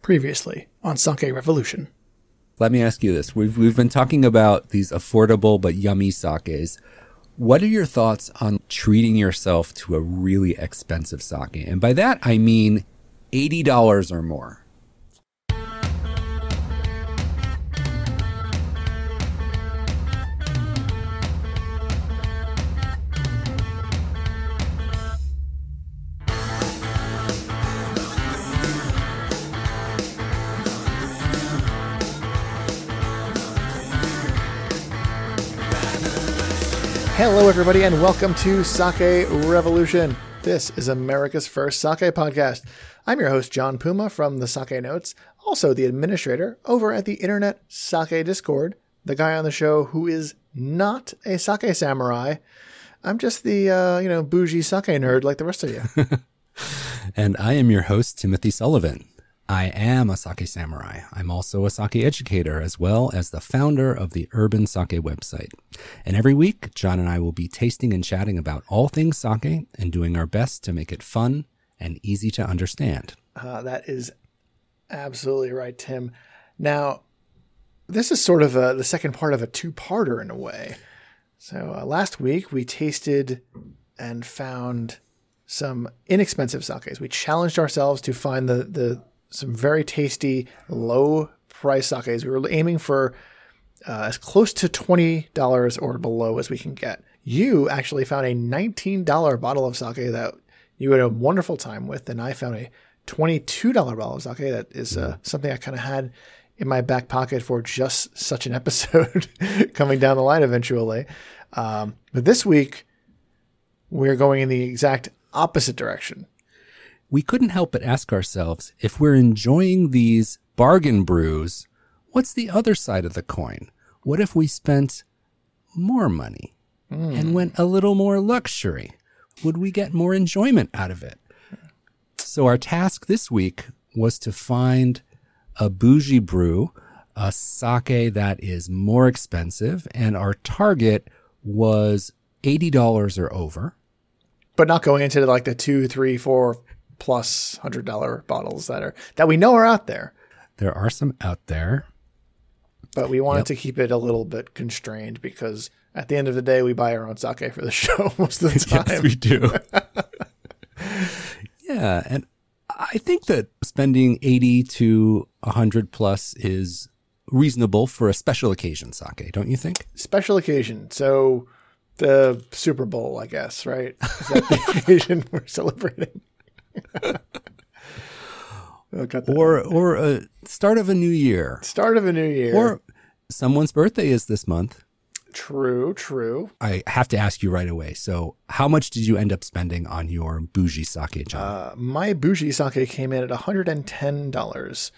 Previously on Sake Revolution. Let me ask you this. We've been talking about these affordable but yummy sakes. What are your thoughts on treating yourself to a really expensive sake? And by that, I mean $80 or more. Hello, everybody, and welcome to Sake Revolution. This is America's first sake podcast. I'm your host, John Puma from the Sake Notes, also the administrator over at the Internet Sake Discord, the guy on the show who is not a sake samurai. I'm just the, bougie sake nerd like the rest of you. And I am your host, Timothy Sullivan. I am a sake samurai. I'm also a sake educator, as well as the founder of the Urban Sake website. And every week, John and I will be tasting and chatting about all things sake and doing our best to make it fun and easy to understand. That is absolutely right, Tim. Now, this is sort of the second part of a two-parter in a way. So last week, we tasted and found some inexpensive sakes. We challenged ourselves to find some very tasty, low-price sakes. We were aiming for as close to $20 or below as we can get. You actually found a $19 bottle of sake that you had a wonderful time with, and I found a $22 bottle of sake that is something I kind of had in my back pocket for just such an episode coming down the line eventually. But this week, we're going in the exact opposite direction. We couldn't help but ask ourselves, if we're enjoying these bargain brews, what's the other side of the coin? What if we spent more money and went a little more luxury? Would we get more enjoyment out of it? So our task this week was to find a bougie brew, a sake that is more expensive, and our target was $80 or over. But not going into like the $2, $3, $4 plus $100 bottles that we know are out there. There are some out there. But we wanted to keep it a little bit constrained because at the end of the day, we buy our own sake for the show most of the time. Yes, we do. Yeah, and I think that spending 80 to 100 plus is reasonable for a special occasion sake, don't you think? Special occasion. So the Super Bowl, I guess, right? Is that the occasion we're celebrating? Or a start of a new year. Start of a new year. Or someone's birthday is this month. True. I have to ask you right away. So how much did you end up spending on your bougie sake, John? My bougie sake came in at $110.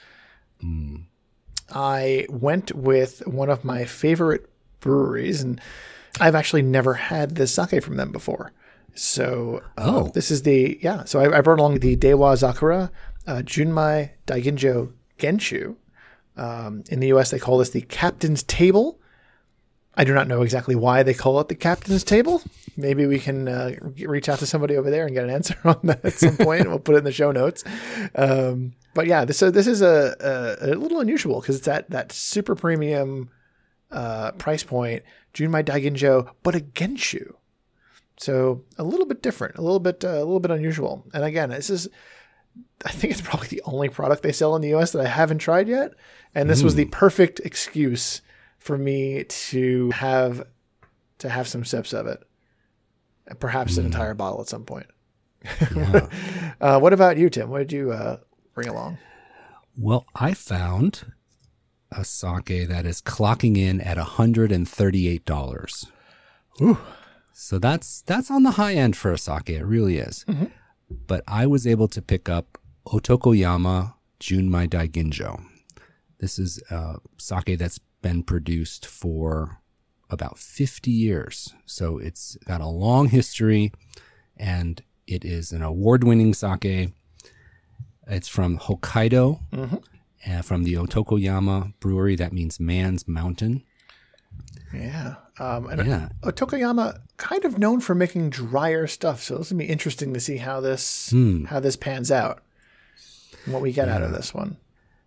I went with one of my favorite breweries, and I've actually never had this sake from them before. So this is so I brought along the Daiwa Zakura Junmai Daiginjo Genshu. In the US, they call this the Captain's Table. I do not know exactly why they call it the Captain's Table. Maybe we can reach out to somebody over there and get an answer on that at some point. We'll put it in the show notes. But yeah, this is a little unusual because it's at that super premium price point, Junmai Daiginjo, but a Genshu. So a little bit different, a little bit unusual. And again, I think it's probably the only product they sell in the US that I haven't tried yet. And this was the perfect excuse for me to have some sips of it. And perhaps an entire bottle at some point. Yeah. What about you, Tim? What did you bring along? Well, I found a sake that is clocking in at $138. Ooh. So that's on the high end for a sake. It really is. Mm-hmm. But I was able to pick up Otokoyama Junmai Daiginjo. This is a sake that's been produced for about 50 years. So it's got a long history, and it is an award-winning sake. It's from Hokkaido, from the Otokoyama Brewery. That means Man's Mountain. Yeah. Otokoyama, kind of known for making drier stuff. So this will be interesting to see how this pans out and what we get out of this one.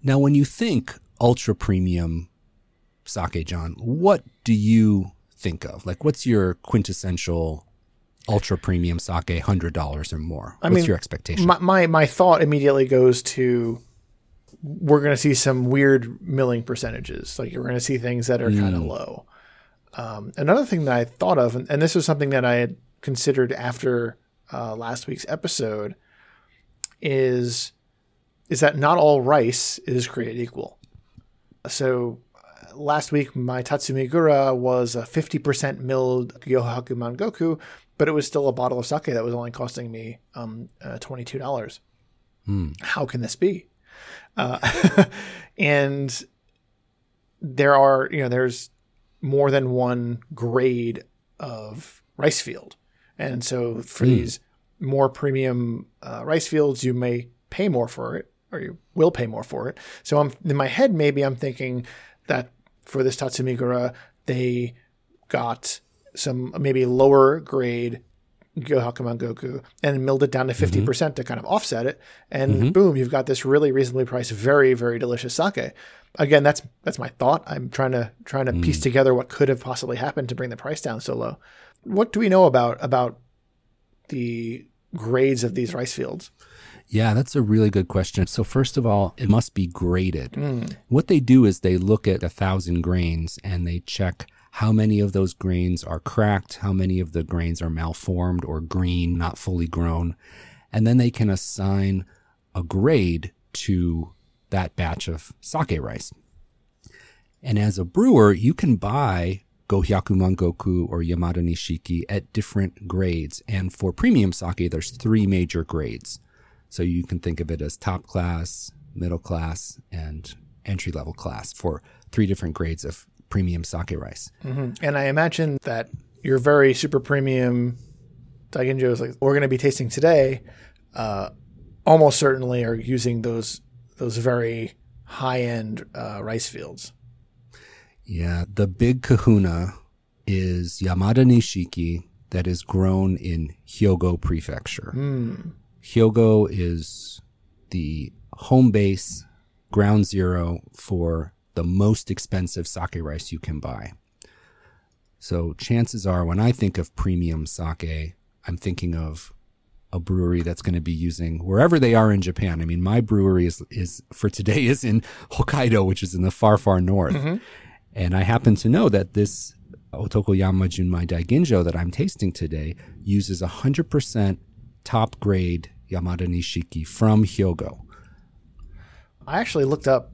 Now, when you think ultra premium sake, John, what do you think of? Like, what's your quintessential ultra premium sake, $100 or more? What's your expectation? My thought immediately goes to, we're going to see some weird milling percentages. Like, you're going to see things that are kind of low. Another thing that I thought of, and this was something that I had considered after last week's episode, is that not all rice is created equal. So last week, my Tatsumigura was a 50% milled Gyohaku Mangoku, but it was still a bottle of sake that was only costing me $22. How can this be? And there's more than one grade of rice field. And so for these more premium rice fields, you may pay more for it, or you will pay more for it. So in my head, maybe I'm thinking that for this Tatsumigura, they got some maybe lower grade Gyohaku Mangoku and milled it down to 50% to kind of offset it. And boom, you've got this really reasonably priced, very, very delicious sake. Again, that's my thought. I'm trying to piece together what could have possibly happened to bring the price down so low. What do we know about the grades of these rice fields? Yeah, that's a really good question. So first of all, it must be graded. What they do is they look at 1,000 grains and they check how many of those grains are cracked, how many of the grains are malformed or green, not fully grown. And then they can assign a grade to that batch of sake rice. And as a brewer, you can buy Gohyaku Mangoku or Yamada Nishiki at different grades. And for premium sake, there's 3 major grades. So you can think of it as top class, middle class, and entry-level class for 3 different grades of premium sake rice. And I imagine that your very super premium Daiginjos, like we're going to be tasting today, almost certainly are using those very high-end rice fields. Yeah, the big kahuna is Yamada Nishiki that is grown in Hyogo Prefecture. Hyogo is the home base, ground zero for the most expensive sake rice you can buy. So chances are when I think of premium sake, I'm thinking of a brewery that's going to be using wherever they are in Japan. I mean, my brewery is for today is in Hokkaido, which is in the far, far north. And I happen to know that this Otokoyama Junmai Daiginjo that I'm tasting today uses 100% top grade Yamada Nishiki from Hyogo. I actually looked up,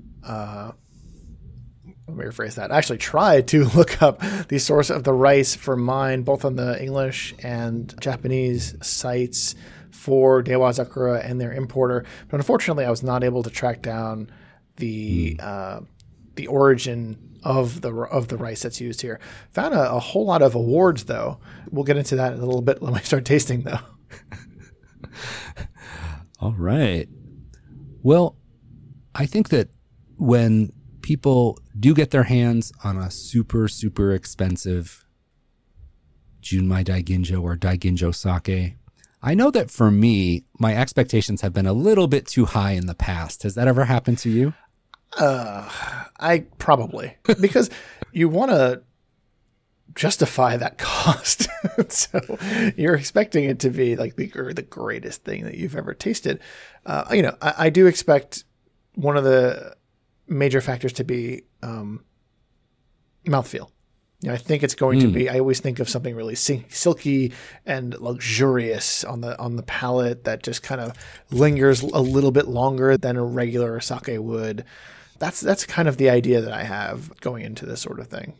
let me rephrase that. I actually tried to look up the source of the rice for mine, both on the English and Japanese sites for Daiwa Zakura and their importer. But unfortunately, I was not able to track down the origin of the rice that's used here. Found a whole lot of awards, though. We'll get into that in a little bit when we start tasting, though. All right. Well, I think that when people do get their hands on a super, super expensive Junmai Daiginjo or Daiginjo sake, I know that for me, my expectations have been a little bit too high in the past. Has that ever happened to you? I probably, because you want to justify that cost. So you're expecting it to be like the greatest thing that you've ever tasted. I do expect one of the major factors to be mouthfeel. I think it's going to be, I always think of something really silky and luxurious on the palate that just kind of lingers a little bit longer than a regular sake would. That's kind of the idea that I have going into this sort of thing.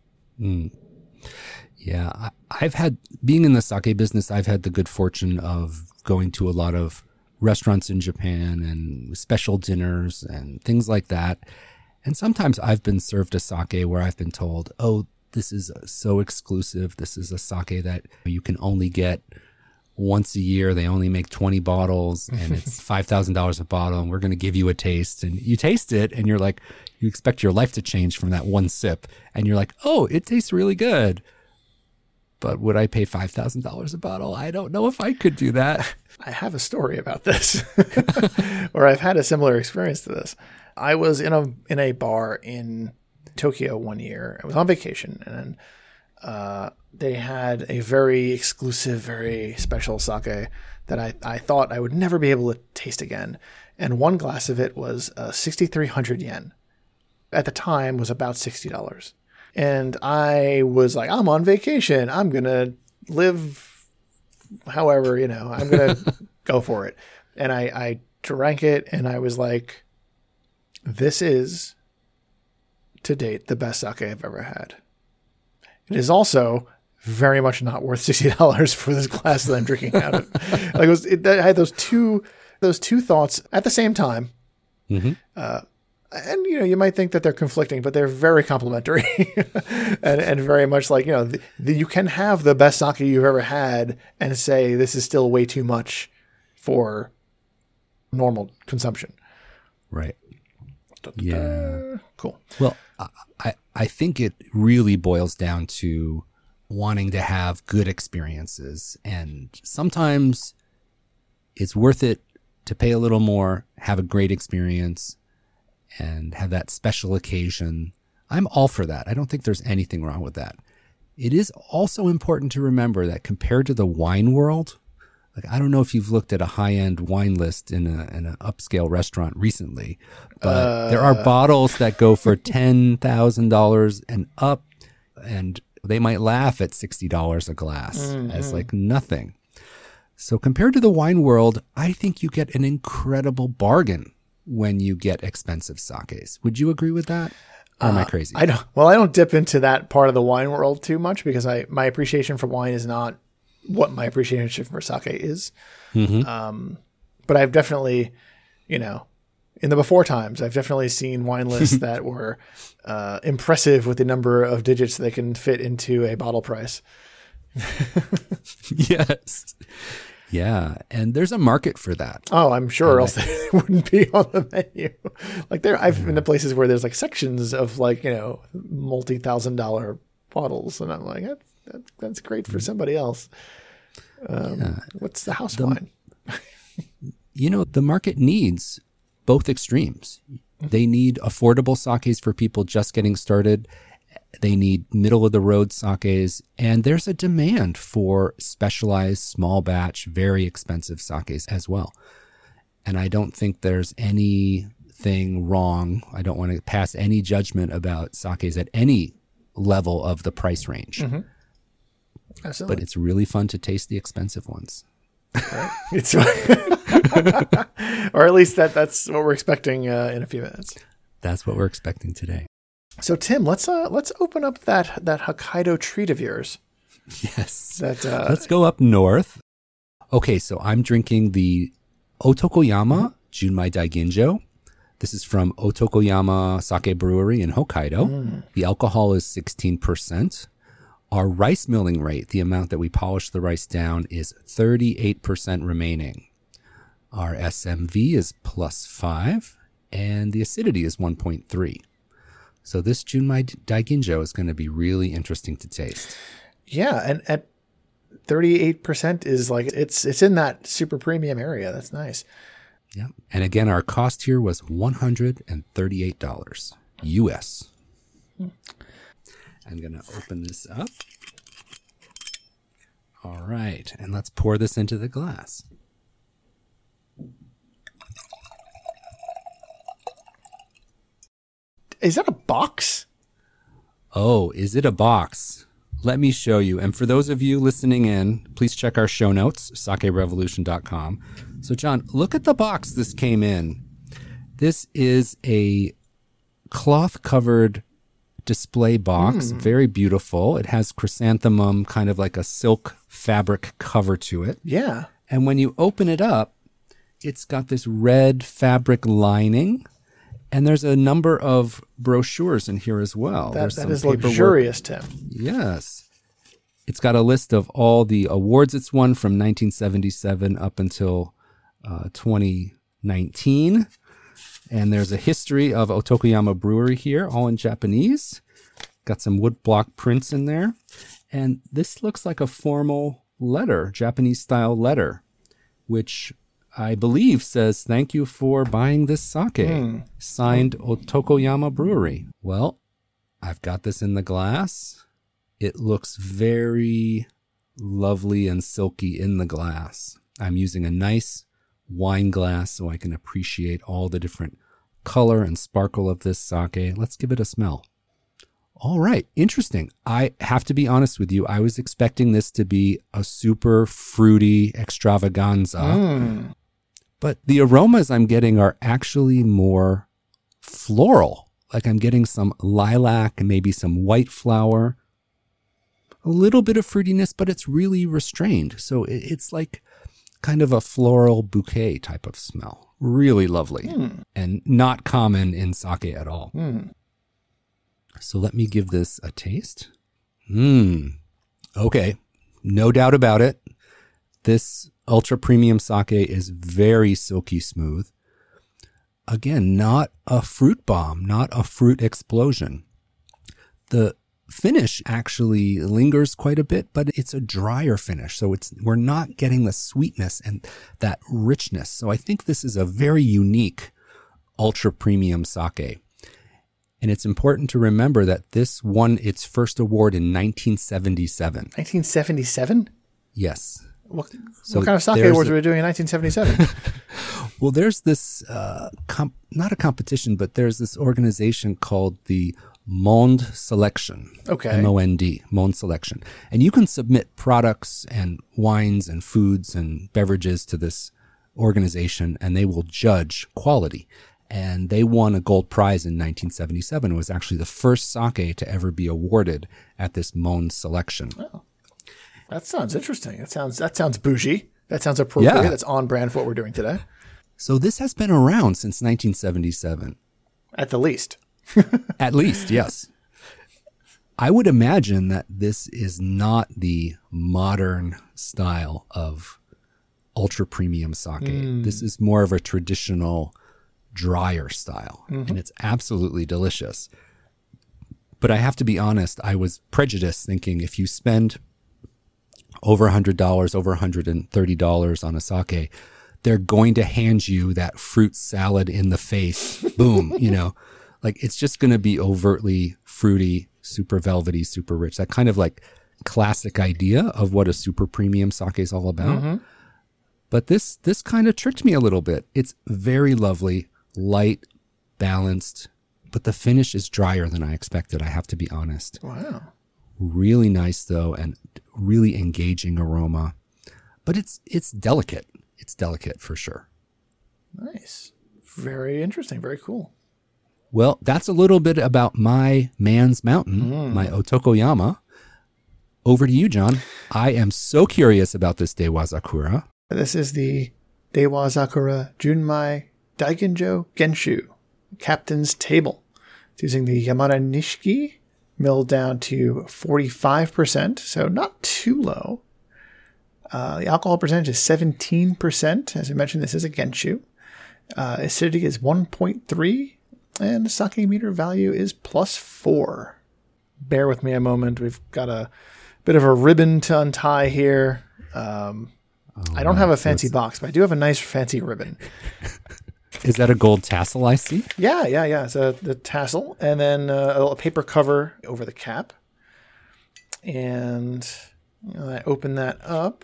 Yeah, being in the sake business, I've had the good fortune of going to a lot of restaurants in Japan and special dinners and things like that. And sometimes I've been served a sake where I've been told, oh, this is so exclusive. This is a sake that you can only get once a year. They only make 20 bottles and it's $5,000 a bottle. And we're going to give you a taste. And you taste it and you're like, you expect your life to change from that one sip. And you're like, oh, it tastes really good. But would I pay $5,000 a bottle? I don't know if I could do that. I have a story about this where I've had a similar experience to this. I was in a bar in Tokyo one year. I was on vacation, and they had a very exclusive, very special sake that I thought I would never be able to taste again. And one glass of it was 6,300 yen. At the time was about $60. And I was like, I'm on vacation. I'm going to live however, I'm going to go for it. And I drank it, and I was like, this is, to date, the best sake I've ever had. It is also very much not worth $60 for this glass that I'm drinking out of. I had those two thoughts at the same time. Mm-hmm. And you might think that they're conflicting, but they're very complementary, and very much like you can have the best sake you've ever had and say this is still way too much for normal consumption. Right. Yeah. Cool. Well, I think it really boils down to wanting to have good experiences, and sometimes it's worth it to pay a little more, have a great experience, and have that special occasion. I'm all for that. I don't think there's anything wrong with that. It is also important to remember that compared to the wine world, like I don't know if you've looked at a high-end wine list in an upscale restaurant recently, but there are bottles that go for $10,000 and up, and they might laugh at $60 a glass as like nothing. So compared to the wine world, I think you get an incredible bargain when you get expensive sakes. Would you agree with that? Or am I crazy? I don't dip into that part of the wine world too much because my appreciation for wine is not what my appreciation for sake is. Mm-hmm. But I've definitely, in the before times, I've definitely seen wine lists that were impressive with the number of digits they can fit into a bottle price. Yes. Yeah. And there's a market for that. Oh, I'm sure, else they wouldn't be on the menu. Like I've been to places where there's like sections of like, multi-$1,000 bottles. And I'm like, that's great for somebody else. What's the house wine? The market needs both extremes. They need affordable sakes for people just getting started. They need middle of the road sakes, and there's a demand for specialized, small batch, very expensive sakes as well. And I don't think there's anything wrong. I don't want to pass any judgment about sakes at any level of the price range. Mm-hmm. Absolutely. But it's really fun to taste the expensive ones. Right. Or at least that's what we're expecting in a few minutes. That's what we're expecting today. So Tim, let's open up that Hokkaido treat of yours. Yes. Let's go up north. Okay, so I'm drinking the Otokoyama Junmai Daiginjo. This is from Otokoyama Sake Brewery in Hokkaido. The alcohol is 16%. Our rice milling rate, the amount that we polish the rice down, is 38% remaining. Our SMV is +5, and the acidity is 1.3. So this Junmai Daiginjo is going to be really interesting to taste. Yeah, and at 38% is like it's in that super premium area. That's nice. Yeah. And again, our cost here was $138 US. I'm going to open this up. All right. And let's pour this into the glass. Is that a box? Oh, is it a box? Let me show you. And for those of you listening in, please check our show notes, sakerevolution.com. So, John, look at the box this came in. This is a cloth-covered display box, very beautiful. It has chrysanthemum, kind of like a silk fabric cover to it. Yeah. And when you open it up, it's got this red fabric lining. And there's a number of brochures in here as well. That is luxurious, Tim. Yes. It's got a list of all the awards it's won from 1977 up until 2019. And there's a history of Otokoyama Brewery here, all in Japanese. Got some woodblock prints in there. And this looks like a formal letter, Japanese-style letter, which I believe, says, thank you for buying this sake. Signed Otokoyama Brewery. Well, I've got this in the glass. It looks very lovely and silky in the glass. I'm using a nice wine glass so I can appreciate all the different color and sparkle of this sake. Let's give it a smell. All right. Interesting. I have to be honest with you. I was expecting this to be a super fruity extravaganza. But the aromas I'm getting are actually more floral. Like I'm getting some lilac and maybe some white flower. A little bit of fruitiness, but it's really restrained. So it's like kind of a floral bouquet type of smell. Really lovely and not common in sake at all. So let me give this a taste. Okay. No doubt about it. This ultra premium sake is very silky smooth. Again, not a fruit bomb, not a fruit explosion. The finish actually lingers quite a bit, but it's a drier finish. So we're not getting the sweetness and that richness. So I think this is a very unique ultra premium sake. And it's important to remember that this won its first award in 1977. 1977? Yes. What kind of sake awards were we doing in 1977? Well, there's this, not a competition, but there's this organization called the Monde Selection. Okay. M-O-N-D, Monde Selection. And you can submit products and wines and foods and beverages to this organization, and they will judge quality. And they won a gold prize in 1977. It was actually the first sake to ever be awarded at this Monde Selection. Oh, that sounds interesting. That sounds bougie. That sounds appropriate. Yeah. That's on brand for what we're doing today. So this has been around since 1977. At the least. At least, yes. I would imagine that this is not the modern style of ultra premium sake. This is more of a traditional drier style, and it's absolutely delicious. But I have to be honest, I was prejudiced thinking if you spend over $100, over $130 on a sake, they're going to hand you that fruit salad in the face. Boom, like it's just going to be overtly fruity, super velvety, super rich. That kind of like classic idea of what a super premium sake is all about. But this kind of tricked me a little bit. It's very lovely, light, balanced, but the finish is drier than I expected, I have to be honest. Wow. Really nice though, and really engaging aroma. But it's delicate. It's delicate for sure. Nice. Very interesting. Very cool. Well, that's a little bit about my man's mountain, my Otokoyama. Over to you, John. I am so curious about this Deiwa Zakura. This is the Deiwa Zakura Junmai Daiginjo Genshu Captain's Table. It's using the Yamada Nishiki, milled down to 45%, so not too low. The alcohol percentage is 17%. As I mentioned, this is a Genshu. Acidity is 1.3, and the sake meter value is +4. Bear with me a moment. We've got a bit of a ribbon to untie here. I don't have a fancy box, but I do have a nice fancy ribbon. Is that a gold tassel I see? Yeah. It's the tassel, and then a paper cover over the cap. And I open that up.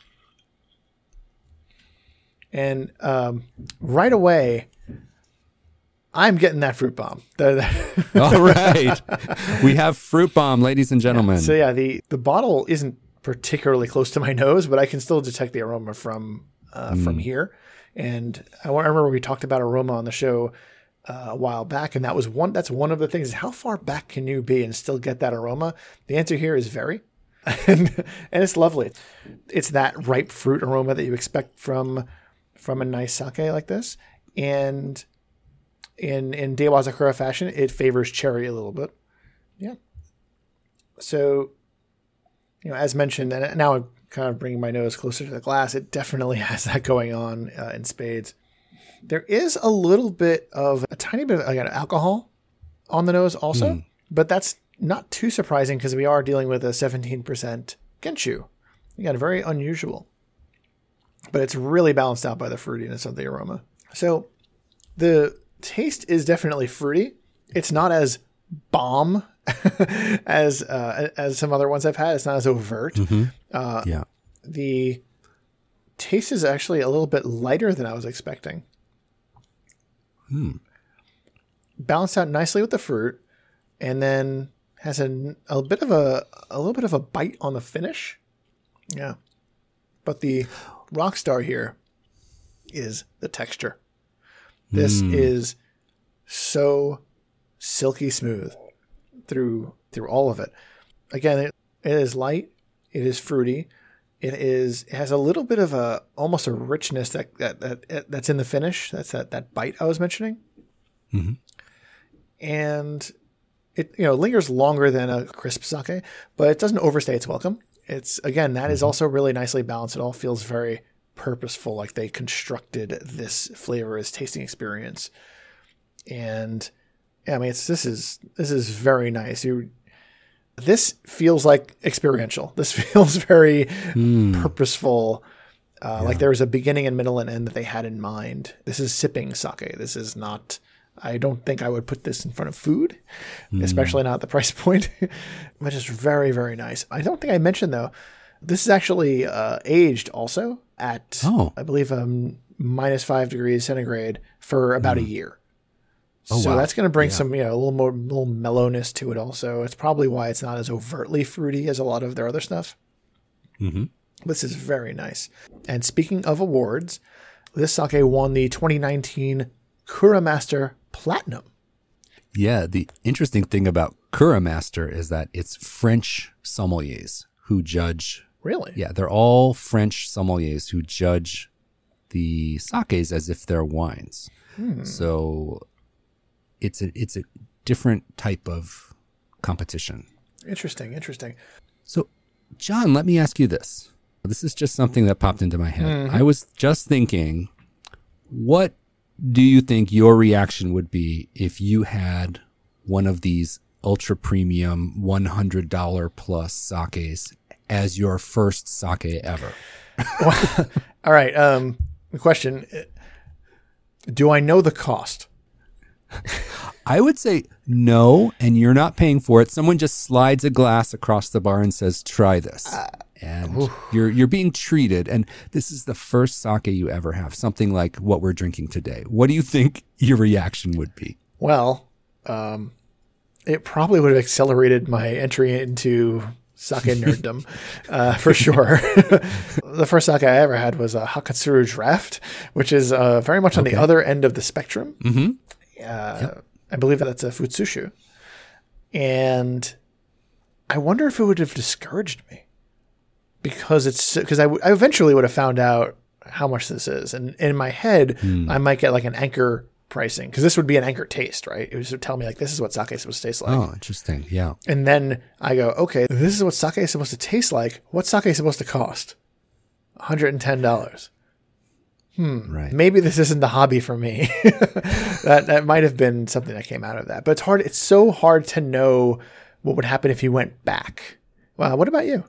And right away, I'm getting that fruit bomb. All right. We have fruit bomb, ladies and gentlemen. So yeah, the bottle isn't particularly close to my nose, but I can still detect the aroma from here. And I remember we talked about aroma on the show a while back, and that's one of the things is how far back can you be and still get that aroma? The answer here is very. and it's lovely. It's that ripe fruit aroma that you expect from a nice sake like this. And in Deiwa Zakura fashion, it favors cherry a little bit. Yeah. So, as mentioned, and now I'm kind of bringing my nose closer to the glass, it definitely has that going on in spades. There is a tiny bit of alcohol on the nose also, but that's not too surprising because we are dealing with a 17% Genshu. Again, very unusual. but it's really balanced out by the fruitiness of the aroma. So the taste is definitely fruity. It's not as bomb as some other ones I've had. It's not as overt. The taste is actually a little bit lighter than I was expecting. Balanced out nicely with the fruit, and then has a little bit of a bite on the finish. Yeah, but the rock star here is the texture. This is so silky smooth through all of it. Again, it is light. It is fruity. It has a little bit of almost a richness that's in the finish. That's that bite I was mentioning. Mm-hmm. And it lingers longer than a crisp sake, but it doesn't overstay its welcome. It's again, that is also really nicely balanced. It all feels very purposeful, like they constructed this flavor as tasting experience. And yeah, I mean, this is very nice. This feels like experiential. This feels very purposeful. Like there was a beginning and middle and end that they had in mind. This is sipping sake. This is not, I don't think I would put this in front of food, especially not at the price point, but it's very, very nice. I don't think I mentioned though, this is actually aged also at, I believe, -5 degrees centigrade for about a year. So that's going to bring some, a little mellowness to it also. It's probably why it's not as overtly fruity as a lot of their other stuff. Mm-hmm. This is very nice. And speaking of awards, this sake won the 2019 Kura Master Platinum. Yeah, the interesting thing about Kura Master is that it's French sommeliers who judge. Really? Yeah, they're all French sommeliers who judge the sakes as if they're wines. So it's a different type of competition. Interesting. So, John, let me ask you this. This is just something that popped into my head. I was just thinking, what do you think your reaction would be if you had one of these ultra premium $100 plus sakes as your first sake ever? All right. The question, do I know the cost? I would say no, and you're not paying for it. Someone just slides a glass across the bar and says, try this. And you're being treated. And this is the first sake you ever have, something like what we're drinking today. What do you think your reaction would be? Well, it probably would have accelerated my entry into sake nerddom, for sure. The first sake I ever had was a Hakatsuru Draft, which is very much on the other end of the spectrum. Mm-hmm. I believe that's a Futsushu. And I wonder if it would have discouraged me. Because I eventually would have found out how much this is. And in my head, I might get like an anchor pricing, because this would be an anchor taste, right? It would tell me like, this is what sake is supposed to taste like. Oh, interesting. Yeah. And then I go, okay, this is what sake is supposed to taste like. What's sake supposed to cost? $110. Right. Maybe this isn't the hobby for me. That might have been something that came out of that. But it's hard. It's so hard to know what would happen if you went back. Wow. What about you?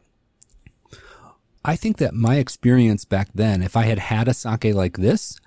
I think that my experience back then, if I had had a sake like this,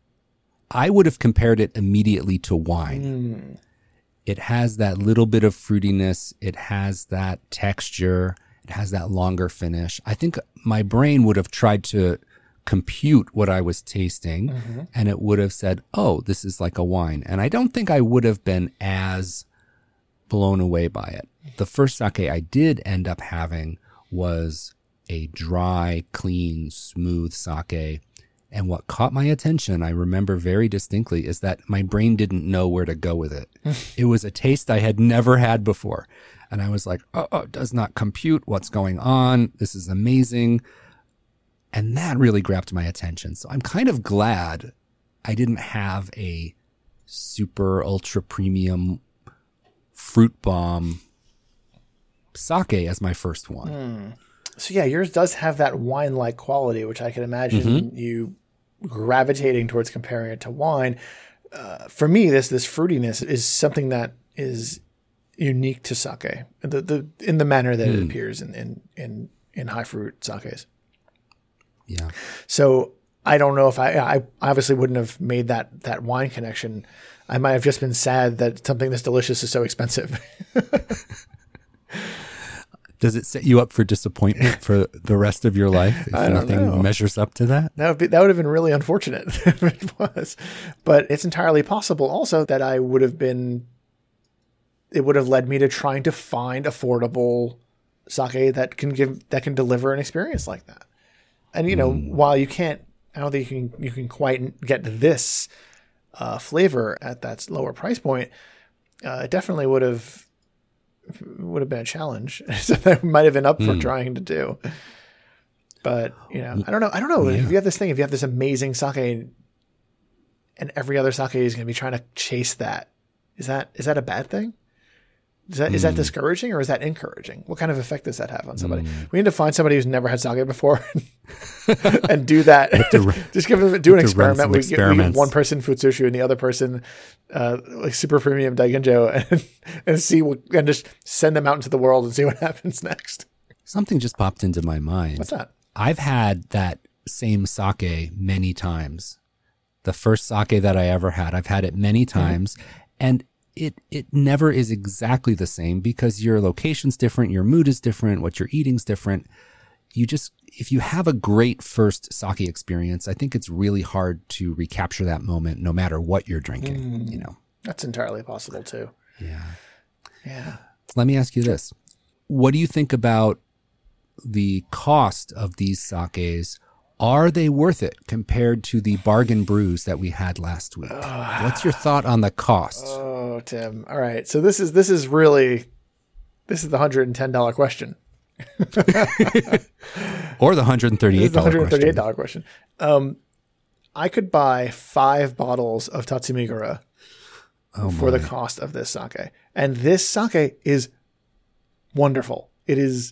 I would have compared it immediately to wine. It has that little bit of fruitiness. It has that texture. It has that longer finish. I think my brain would have tried to compute what I was tasting, and it would have said, oh, this is like a wine. And I don't think I would have been as blown away by it. The first sake I did end up having was a dry, clean, smooth sake. And what caught my attention, I remember very distinctly, is that my brain didn't know where to go with it. It was a taste I had never had before. And I was like, oh, it does not compute what's going on. This is amazing. And that really grabbed my attention. So I'm kind of glad I didn't have a super ultra premium fruit bomb sake as my first one. So yeah, yours does have that wine-like quality, which I can imagine you gravitating towards comparing it to wine. For me, this fruitiness is something that is unique to sake, in the manner that it appears in high fruit sakes. Yeah. So I don't know if I obviously wouldn't have made that wine connection. I might have just been sad that something this delicious is so expensive. Does it set you up for disappointment for the rest of your life if nothing measures up to that? That would have been really unfortunate if it was. But it's entirely possible also that it would have led me to trying to find affordable sake that can deliver an experience like that. And while I don't think you can quite get this flavor at that lower price point, it definitely would have been a challenge. So that might have been up for trying to do. But I don't know. Yeah. If you have this amazing sake, and every other sake is going to be trying to chase that, is that a bad thing? Is that discouraging or is that encouraging? What kind of effect does that have on somebody? We need to find somebody who's never had sake before and do that. Just do an experiment. We give one person futsushu and the other person like super premium daiginjo and see and just send them out into the world and see what happens next. Something just popped into my mind. What's that? I've had that same sake many times. The first sake that I ever had, I've had it many times, and it never is exactly the same because your location's different, your mood is different, what you're eating's different. If you have a great first sake experience, I think it's really hard to recapture that moment no matter what you're drinking, That's entirely possible too. Yeah. Yeah. Let me ask you this. What do you think about the cost of these sakes? Are they worth it compared to the bargain brews that we had last week? What's your thought on the cost? Oh, Tim. All right. So this is the $110 question. Or the $138 question. I could buy 5 bottles of Tatsumigura for the cost of this sake. And this sake is wonderful. It is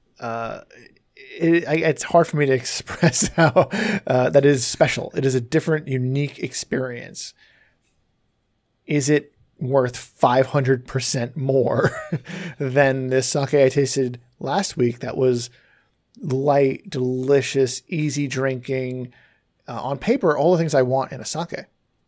it's hard for me to express how that is special. It is a different, unique experience. Is it worth 500% more than this sake I tasted last week that was light, delicious, easy drinking, on paper, all the things I want in a sake?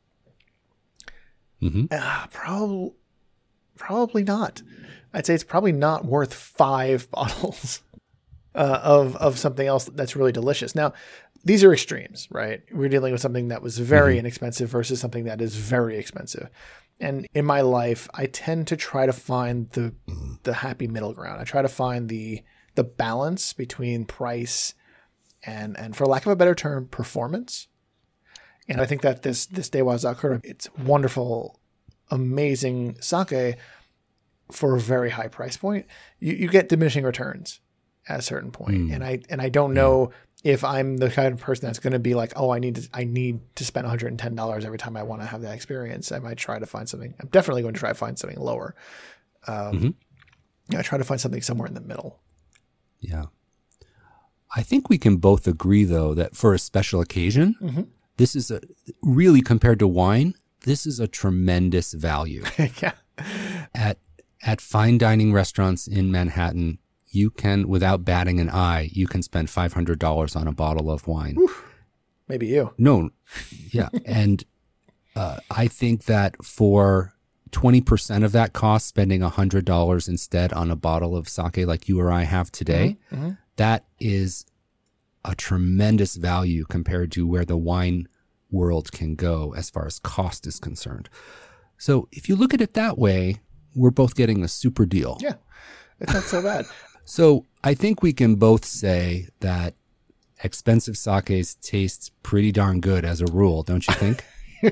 Probably not. I'd say it's probably not worth 5 bottles of something else that's really delicious. Now, these are extremes, right? We're dealing with something that was very inexpensive versus something that is very expensive. And in my life, I tend to try to find the happy middle ground. I try to find the balance between price and for lack of a better term, performance. And I think that this Daiwa Zakura, it's wonderful, amazing sake for a very high price point. You get diminishing returns at a certain point. And I don't know if I'm the kind of person that's going to be like, oh, I need to spend $110 every time I want to have that experience. I might try to find something. I'm definitely going to try to find something lower. I try to find something somewhere in the middle. Yeah. I think we can both agree, though, that for a special occasion, this is really compared to wine, this is a tremendous value. Yeah. At fine dining restaurants in Manhattan, you can, without batting an eye, you can spend $500 on a bottle of wine. Oof. Maybe you. No. Yeah. And I think that for 20% of that cost, spending $100 instead on a bottle of sake like you or I have today, that is a tremendous value compared to where the wine world can go as far as cost is concerned. So if you look at it that way, we're both getting a super deal. Yeah. It's not so bad. So I think we can both say that expensive sakes taste pretty darn good as a rule, don't you think?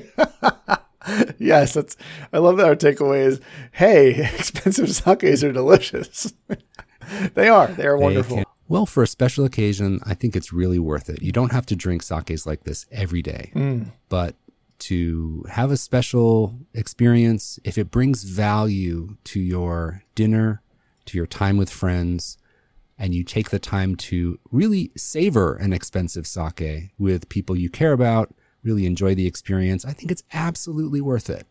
Yes, I love that our takeaway is, hey, expensive sakes are delicious. They are wonderful. Well, for a special occasion, I think it's really worth it. You don't have to drink sakes like this every day, but to have a special experience, if it brings value to your dinner, to your time with friends, and you take the time to really savor an expensive sake with people you care about, really enjoy the experience, I think it's absolutely worth it.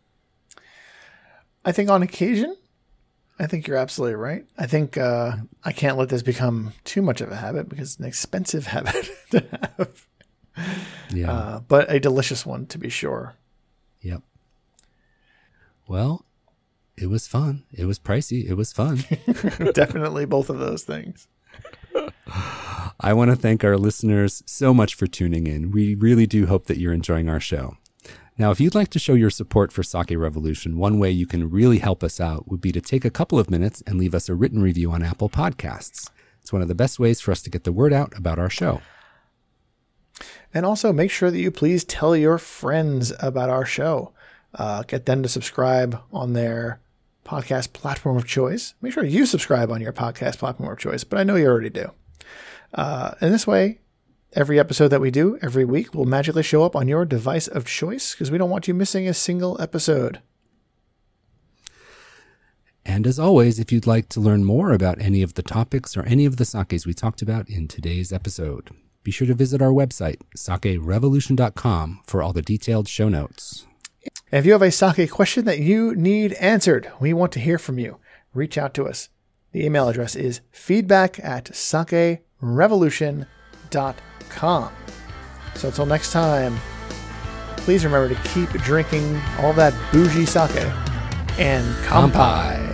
I think on occasion, I think you're absolutely right. I think I can't let this become too much of a habit because it's an expensive habit to have. Yeah. But a delicious one to be sure. Yep. Well, it was fun. It was pricey. It was fun. Definitely both of those things. I want to thank our listeners so much for tuning in. We really do hope that you're enjoying our show. Now, if you'd like to show your support for Sake Revolution, one way you can really help us out would be to take a couple of minutes and leave us a written review on Apple Podcasts. It's one of the best ways for us to get the word out about our show. And also make sure that you please tell your friends about our show. Get them to subscribe on their podcast platform of choice. Make sure you subscribe on your podcast platform of choice, but I know you already do. And this way, every episode that we do every week will magically show up on your device of choice because we don't want you missing a single episode. And as always, if you'd like to learn more about any of the topics or any of the sakes we talked about in today's episode, be sure to visit our website, sakerevolution.com, for all the detailed show notes. And if you have a sake question that you need answered, we want to hear from you. Reach out to us. The email address is feedback@sakerevolution.com. So until next time, please remember to keep drinking all that bougie sake and kanpai.